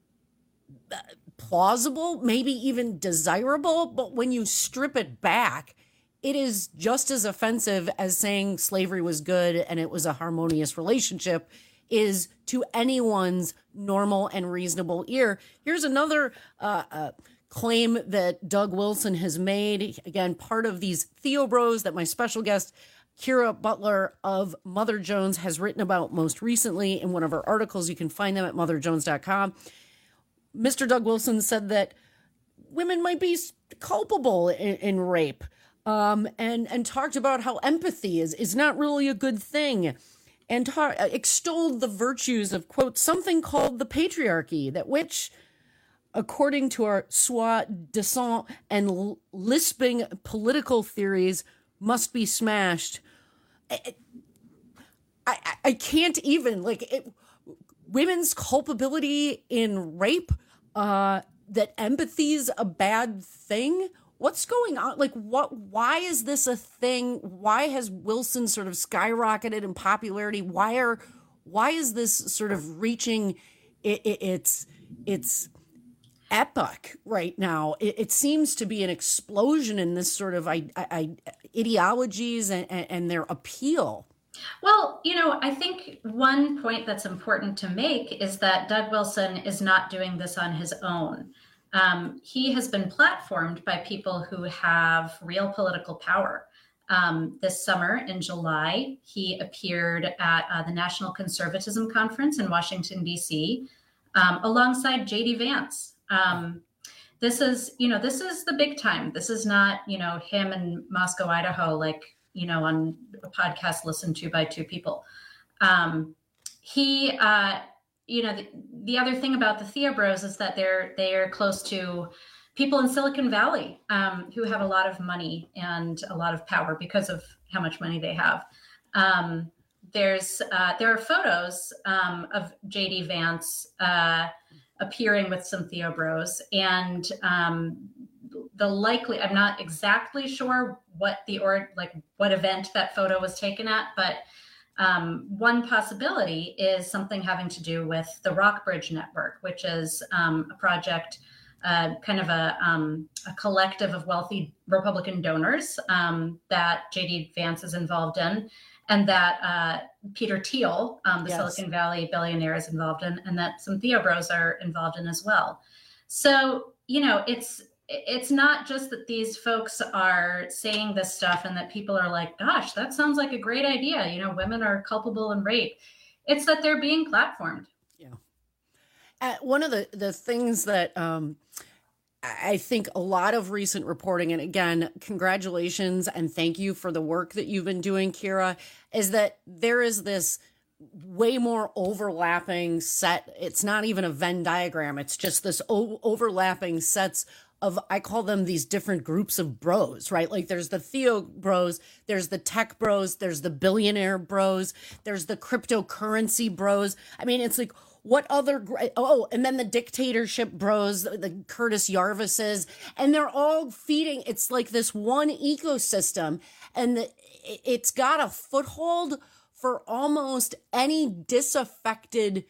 plausible, maybe even desirable. But when you strip it back, it is just as offensive as saying slavery was good and it was a harmonious relationship is to anyone's normal and reasonable ear. Here's another claim that Doug Wilson has made. Again, part of these Theo Bros that my special guest, Kira Butler of Mother Jones, has written about most recently in one of her articles. You can find them at motherjones.com. Mr. Doug Wilson said that women might be culpable in rape, and talked about how empathy is not really a good thing, and extolled the virtues of, quote, something called the patriarchy, that which, according to our soi-disant and lisping political theories, must be smashed. I can't even, women's culpability in rape, that empathy's a bad thing. What's going on? Why is this a thing? Why has Wilson sort of skyrocketed in popularity? Why is this sort of reaching its epoch right now? It seems to be an explosion in this sort of ideologies and their appeal. Well, I think one point that's important to make is that Doug Wilson is not doing this on his own. He has been platformed by people who have real political power. This summer in July, he appeared at the National Conservatism Conference in Washington, D.C., alongside J.D. Vance. This is the big time. This is not, him in Moscow, Idaho, on a podcast listened to by two people. The other thing about the Theo Bros is that they're close to people in Silicon Valley who have a lot of money and a lot of power because of how much money they have. There are photos of J.D. Vance appearing with some Theo Bros, and I'm not exactly sure what what event that photo was taken at, but one possibility is something having to do with the Rockbridge Network, which is a project, kind of a collective of wealthy Republican donors that J.D. Vance is involved in, and that Peter Thiel, the Silicon Valley billionaire, is involved in, and that some Theo Bros are involved in as well. So, it's not just that these folks are saying this stuff and that people are like, gosh, that sounds like a great idea. Women are culpable in rape. It's that they're being platformed. Yeah. One of the things that I think a lot of recent reporting, and again, congratulations and thank you for the work that you've been doing, Kira, is that there is this way more overlapping set. It's not even a Venn diagram. It's just this overlapping sets of, I call them these different groups of bros, right? There's the Theo Bros, there's the tech bros, there's the billionaire bros, there's the cryptocurrency bros. I mean, it's what other, and then the dictatorship bros, the Curtis Yarvises, and they're all feeding. It's like this one ecosystem, and it's got a foothold for almost any disaffected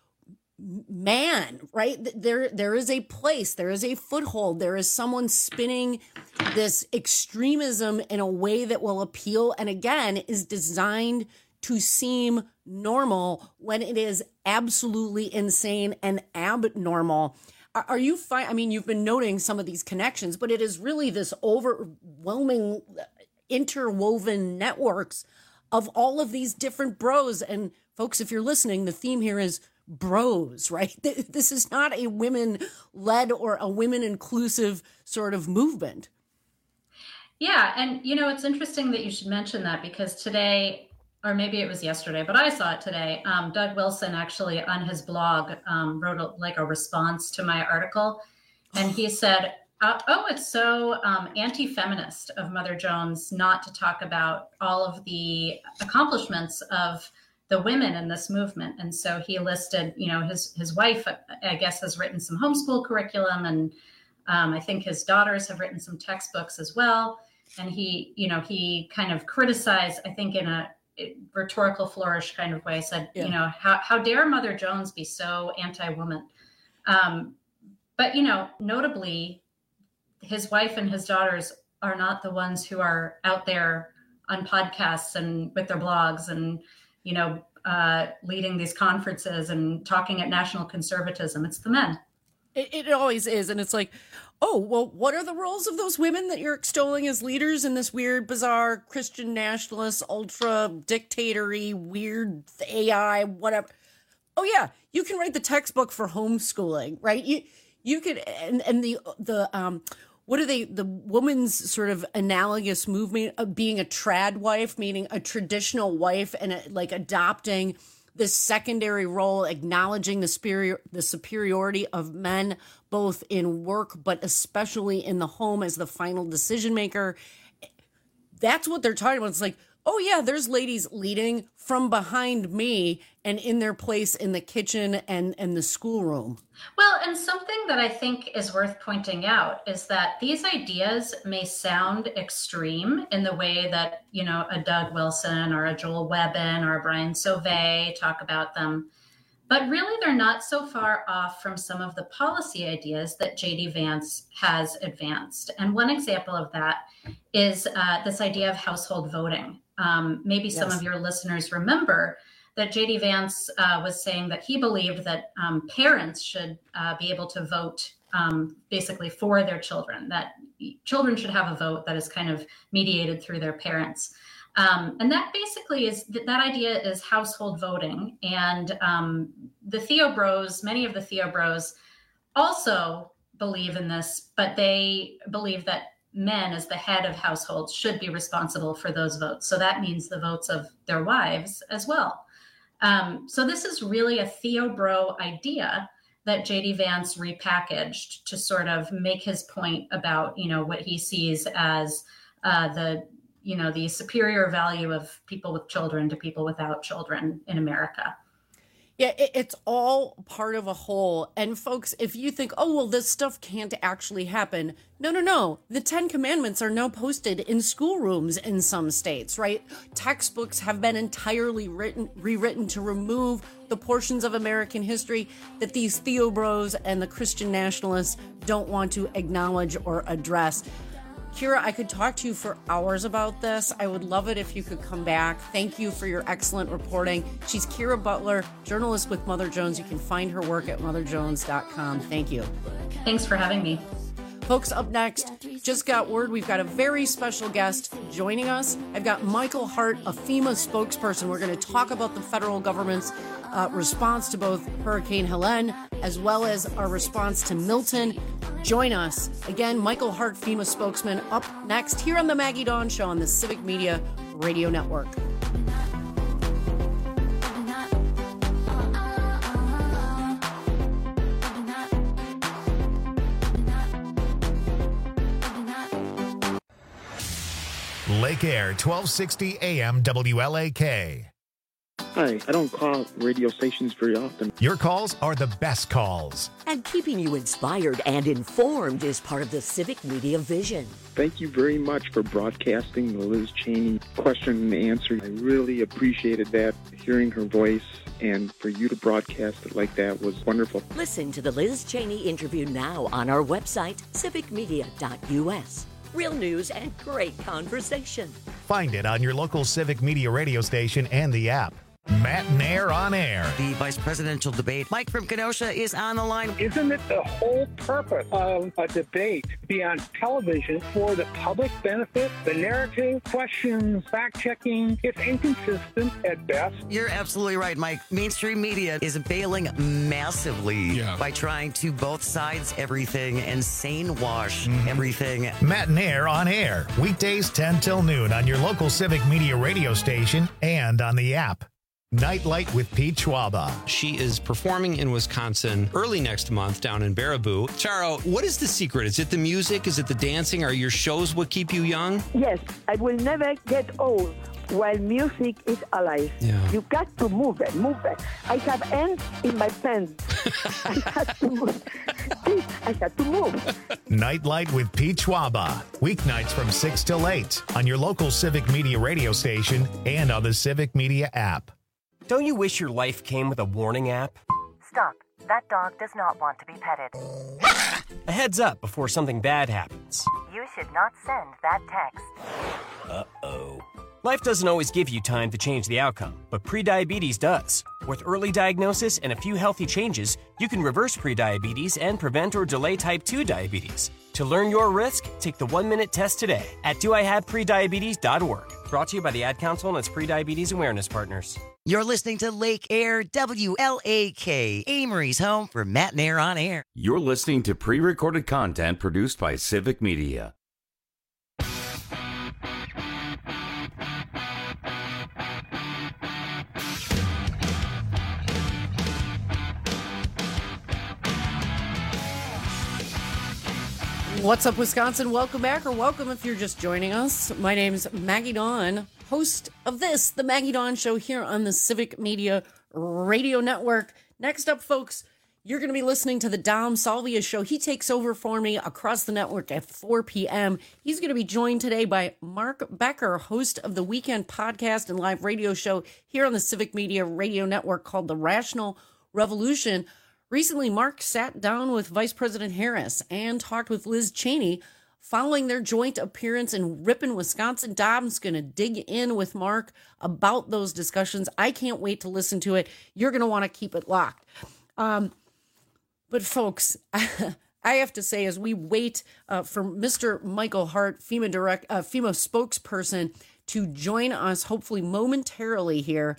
man, right? There is a place, there is a foothold, there is someone spinning this extremism in a way that will appeal, and again, is designed to seem normal when it is absolutely insane and abnormal. Are you fine? I mean, you've been noting some of these connections, but it is really this overwhelming interwoven networks of all of these different bros. And folks, if you're listening, the theme here is bros, right? This is not a women-led or a women-inclusive sort of movement. Yeah, and it's interesting that you should mention that, because today, or maybe it was yesterday, but I saw it today, Doug Wilson actually on his blog wrote a response to my article, and he said, it's so anti-feminist of Mother Jones not to talk about all of the accomplishments of the women in this movement. And so he listed, his wife, I guess, has written some homeschool curriculum, and I think his daughters have written some textbooks as well. And he kind of criticized, I think in a rhetorical flourish kind of way, said, how dare Mother Jones be so anti-woman? But notably, his wife and his daughters are not the ones who are out there on podcasts and with their blogs and, leading these conferences and talking at national conservatism. It's the men. It always is. And it's like, oh, well, what are the roles of those women that you're extolling as leaders in this weird, bizarre, Christian nationalist, ultra dictatory, weird AI, whatever? Oh, yeah, you can write the textbook for homeschooling, right? You could, and what are they, the woman's sort of analogous movement of being a trad wife, meaning a traditional wife, and adopting this secondary role, acknowledging the superiority of men, both in work, but especially in the home as the final decision maker. That's what they're talking about. It's like, oh yeah, there's ladies leading from behind me and in their place in the kitchen and the schoolroom. Well, and something that I think is worth pointing out is that these ideas may sound extreme in the way that, a Doug Wilson or a Joel Webbin or a Brian Sauvé talk about them. But really, they're not so far off from some of the policy ideas that J.D. Vance has advanced. And one example of that is this idea of household voting. Maybe some of your listeners remember that J.D. Vance was saying that he believed that parents should be able to vote basically for their children, that children should have a vote that is kind of mediated through their parents. And that basically is, that idea is household voting. And the Theo Bros, many of the Theo Bros also believe in this, but they believe that men as the head of households should be responsible for those votes. So that means the votes of their wives as well. So this is really a Theo Bro idea that J.D. Vance repackaged to sort of make his point about, what he sees as the superior value of people with children to people without children in America. Yeah, it's all part of a whole. And folks, if you think, oh, well, this stuff can't actually happen. No. The 10 Commandments are now posted in schoolrooms in some states, right? Textbooks have been entirely rewritten to remove the portions of American history that these Theo Bros and the Christian nationalists don't want to acknowledge or address. Kira, I could talk to you for hours about this. I would love it if you could come back. Thank you for your excellent reporting. She's Kira Butler, journalist with Mother Jones. You can find her work at motherjones.com. Thank you. Thanks for having me. Folks, up next, just got word we've got a very special guest joining us. I've got Michael Hart, a FEMA spokesperson. We're going to talk about the federal government's response to both Hurricane Helene as well as our response to Milton. Join us. Again, Michael Hart, FEMA spokesman, up next here on the Maggie Dawn Show on the Civic Media Radio Network. Lake Air, 1260 AM WLAK. Hi, I don't call radio stations very often. Your calls are the best calls. And keeping you inspired and informed is part of the Civic Media vision. Thank you very much for broadcasting the Liz Cheney question and answer. I really appreciated that, hearing her voice, and for you to broadcast it like that was wonderful. Listen to the Liz Cheney interview now on our website, civicmedia.us. Real news and great conversation. Find it on your local Civic Media radio station and the app. Matt and Air on Air. The vice presidential debate. Mike from Kenosha is on the line. Isn't it the whole purpose of a debate to be on television for the public benefit? The narrative, questions, fact-checking, it's inconsistent at best. You're absolutely right, Mike. Mainstream media is bailing massively by trying to both sides everything and sane wash everything. Matt and Air on Air. Weekdays 10 till noon on your local Civic Media radio station and on the app. Nightlight with Pete Schwaba. She is performing in Wisconsin early next month down in Baraboo. Charo, what is the secret? Is it the music? Is it the dancing? Are your shows what keep you young? Yes, I will never get old while music is alive. Yeah. You got to move it. I have ants in my pants. I had to move. Nightlight with Pete Schwaba. Weeknights from 6 till 8 on your local Civic Media radio station and on the Civic Media app. Don't you wish your life came with a warning app? Stop. That dog does not want to be petted. A heads up before something bad happens. You should not send that text. Uh-oh. Life doesn't always give you time to change the outcome, but prediabetes does. With early diagnosis and a few healthy changes, you can reverse prediabetes and prevent or delay type 2 diabetes. To learn your risk, take the 1-minute test today at doihaveprediabetes.org. Brought to you by the Ad Council and its Prediabetes Awareness Partners. You're listening to Lake Air WLAK, Amory's home for Matt and Air on Air. You're listening to pre-recorded content produced by Civic Media. What's up, Wisconsin? Welcome back, or welcome if you're just joining us. My name's Maggie Dawn, host of this, the Maggie Dawn Show, here on the Civic Media Radio Network. Next up, folks, you're going to be listening to the Dom Salvia Show. He takes over for me across the network at 4 p.m. He's going to be joined today by Mark Becker, host of the weekend podcast and live radio show here on the Civic Media Radio Network called The Rational Revolution. Recently, Mark sat down with Vice President Harris and talked with Liz Cheney following their joint appearance in Ripon, Wisconsin. Dom's going to dig in with Mark about those discussions. I can't wait to listen to it. You're going to want to keep it locked. But folks, I have to say, as we wait for Mr. Michael Hart, FEMA spokesperson, to join us, hopefully momentarily here,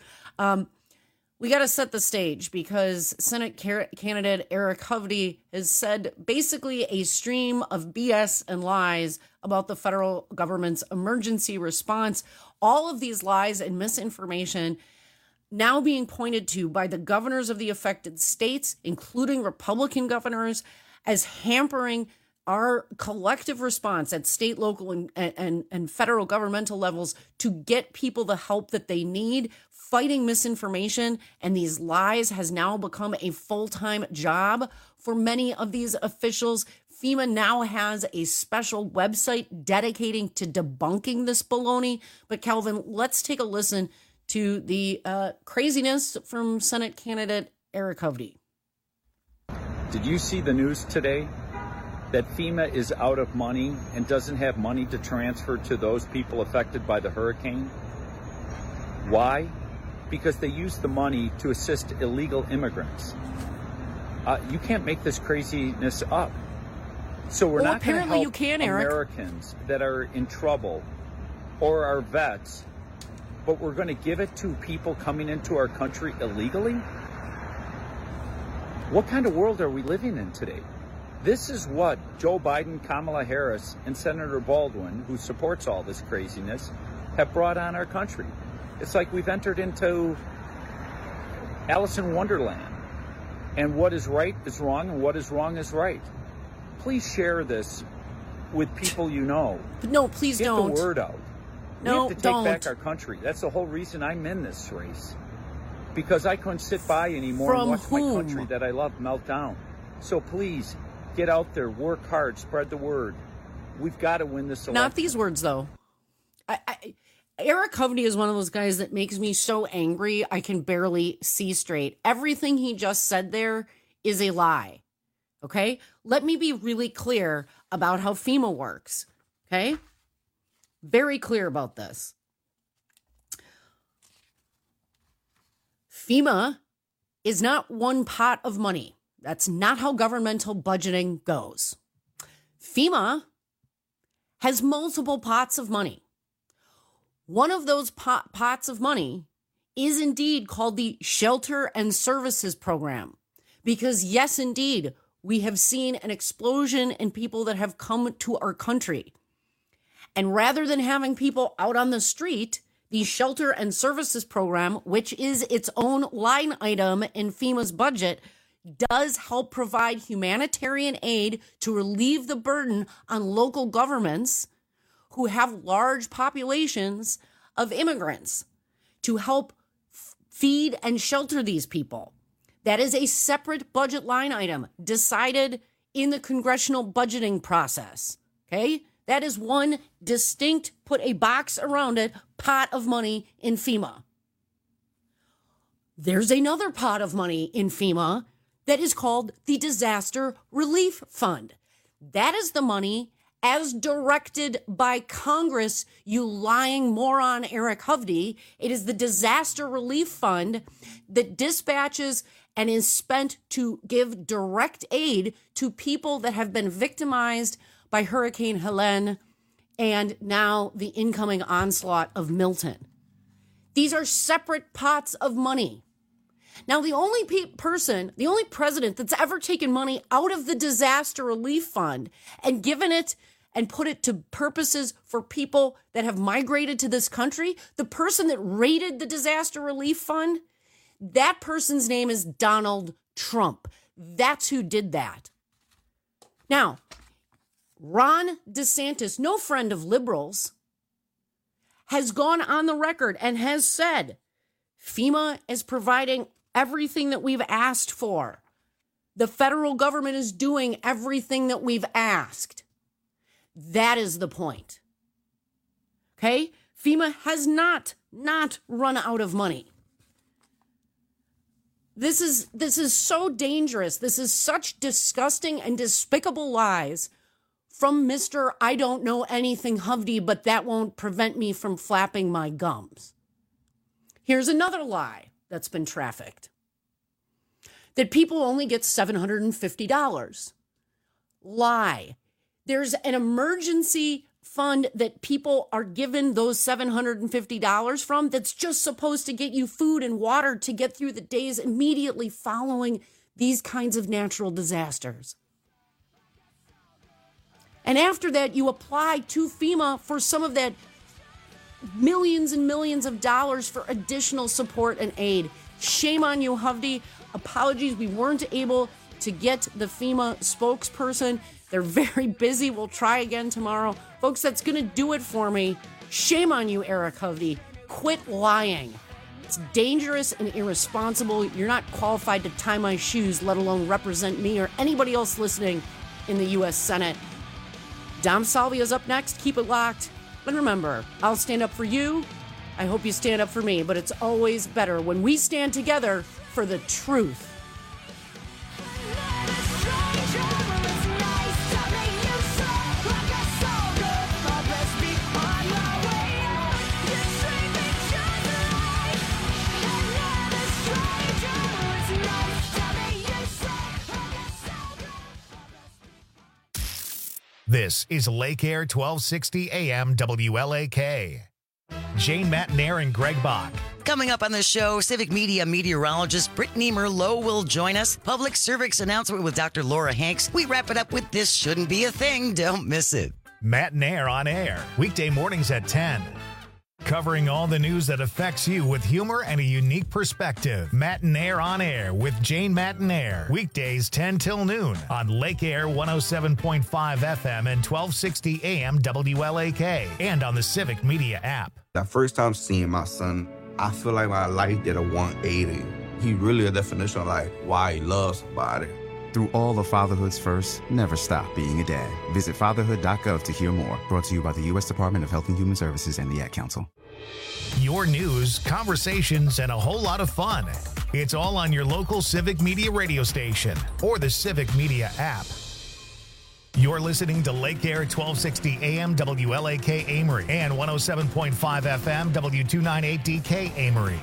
we got to set the stage because Senate candidate Eric Hovde has said basically a stream of BS and lies about the federal government's emergency response. All of these lies and misinformation now being pointed to by the governors of the affected states, including Republican governors, as hampering our collective response at state, local, and federal governmental levels to get people the help that they need. Fighting misinformation and these lies has now become a full-time job for many of these officials. FEMA now has a special website dedicating to debunking this baloney. But Calvin, let's take a listen to the craziness from Senate candidate Eric Hovde. Did you see the news today that FEMA is out of money and doesn't have money to transfer to those people affected by the hurricane? Why? Because they use the money to assist illegal immigrants. You can't make this craziness up. So we're not going to help Americans that are in trouble or our vets, but we're going to give it to people coming into our country illegally? What kind of world are we living in today? This is what Joe Biden, Kamala Harris, and Senator Baldwin, who supports all this craziness, have brought on our country. It's like we've entered into Alice in Wonderland, and what is right is wrong, and what is wrong is right. Please share this with people you know. No, please don't. Get the word out. No, we have to take back our country. That's the whole reason I'm in this race. because I couldn't sit by anymore From and watch whom? my country that I love melt down. So please, get out there, work hard, spread the word. We've got to win this election. Not these words, though. Eric Hovde is one of those guys that makes me so angry I can barely see straight. Everything he just said there is a lie. Okay? Let me be really clear about how FEMA works. Okay? Very clear about this. FEMA is not one pot of money. That's not how governmental budgeting goes. FEMA has multiple pots of money. One of those pots of money is indeed called the Shelter and Services Program. Because yes, indeed, we have seen an explosion in people that have come to our country. And rather than having people out on the street, the Shelter and Services Program, which is its own line item in FEMA's budget, does help provide humanitarian aid to relieve the burden on local governments who have large populations of immigrants, to help feed and shelter these people. That is a separate budget line item decided in the congressional budgeting process. Okay? That is one distinct, put a box around it, pot of money in FEMA. There's another pot of money in FEMA that is called the Disaster Relief Fund. That is the money as directed by Congress, you lying moron Eric Hovde. It is the Disaster Relief Fund that dispatches and is spent to give direct aid to people that have been victimized by Hurricane Helene and now the incoming onslaught of Milton. These are separate pots of money. Now, the only the only president that's ever taken money out of the Disaster Relief Fund and given it and put it to purposes for people that have migrated to this country, the person that raided the Disaster Relief Fund, that person's name is Donald Trump. That's who did that. Now, Ron DeSantis, no friend of liberals, has gone on the record and has said FEMA is providing everything that we've asked for. The federal government is doing everything that we've asked. That is the point. Okay? FEMA has not run out of money. This is so dangerous. This is such disgusting and despicable lies from Mr. I don't know anything Hovde, but that won't prevent me from flapping my gums. Here's another lie that's been trafficked. That people only get $750. Lie. There's an emergency fund that people are given those $750 from that's just supposed to get you food and water to get through the days immediately following these kinds of natural disasters. And after that, you apply to FEMA for some of that millions and millions of dollars for additional support and aid. Shame on you, Hovde. Apologies, we weren't able to get the FEMA spokesperson. They're very busy. We'll try again tomorrow. Folks, that's going to do it for me. Shame on you, Eric Hovde. Quit lying. It's dangerous and irresponsible. You're not qualified to tie my shoes, let alone represent me or anybody else listening in the U.S. Senate. Dom Salvia's up next. Keep it locked. But remember, I'll stand up for you. I hope you stand up for me. But it's always better when we stand together for the truth. This is Lake Air 1260 AM WLAK. Jane Matnair and Greg Bach. Coming up on the show, Civic Media meteorologist Brittany Merlot will join us. Public service announcement with Dr. Laura Hanks. We wrap it up with This Shouldn't Be a Thing. Don't miss it. Matnair on air, weekday mornings at 10. Covering all the news that affects you with humor and a unique perspective. Matnair on air with Jane Matnair. Weekdays 10 till noon on Lake Air 107.5 FM and 1260 AM WLAK and on the Civic Media app. That first time seeing my son, I feel like my life did a 180. He really a definition of like why he loves somebody. Through all of fatherhood's first, never stop being a dad. Visit fatherhood.gov to hear more. Brought to you by the U.S. Department of Health and Human Services and the Ad Council. Your news, conversations, and a whole lot of fun. It's all on your local Civic Media radio station or the Civic Media app. You're listening to Lake Air 1260 AM WLAK Amory and 107.5 FM W298DK Amory.